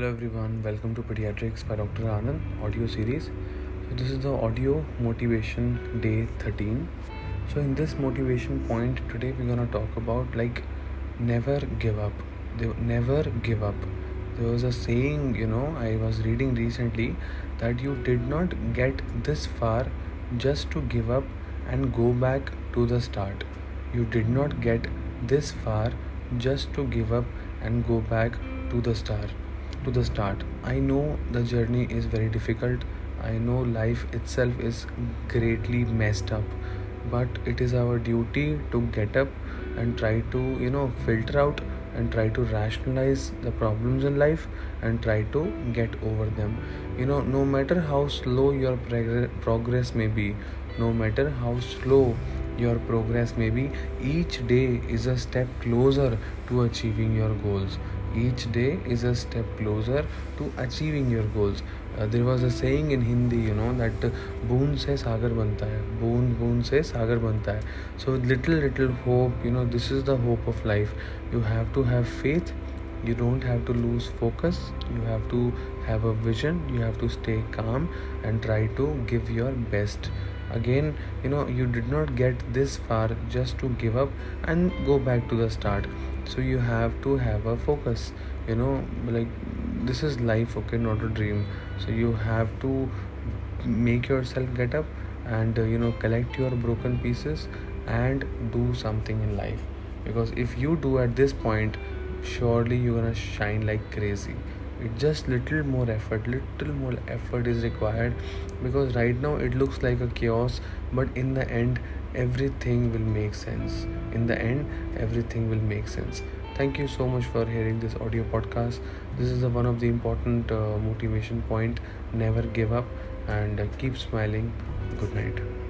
Hello everyone, welcome to Pediatrics by Dr. Anand audio series. So this is the audio motivation day 13. So in this motivation point today we're gonna talk about never give up. Never give up. There was a saying, I was reading recently that you did not get this far just to give up and go back to the start. You did not get this far just to give up and go back to the start. I know the journey is very difficult. I know life itself is greatly messed up, but it is our duty to get up and try to filter out and try to rationalize the problems in life and try to get over them. No matter how slow your progress may be, no matter how slow your progress may be, each day is a step closer to achieving your goals. Each day is a step closer to achieving your goals. There was a saying in Hindi, that बूंद से सागर बनता है, बूंद से सागर बनता है. So little hope, this is the hope of life. You have to have faith. You don't have to lose focus. You have to have a vision. You have to stay calm and try to give your best. Again, you did not get this far just to give up and go back to the start. So you have to have a focus. This is life, okay, not a dream. So you have to make yourself get up and collect your broken pieces and do something in life. Because if you do at this point, surely you're gonna shine like crazy. It just little more effort is required, because right now it looks like a chaos, but in the end everything will make sense. Thank you so much for hearing this audio podcast. This is one of the important motivation point. Never give up and keep smiling. Good night.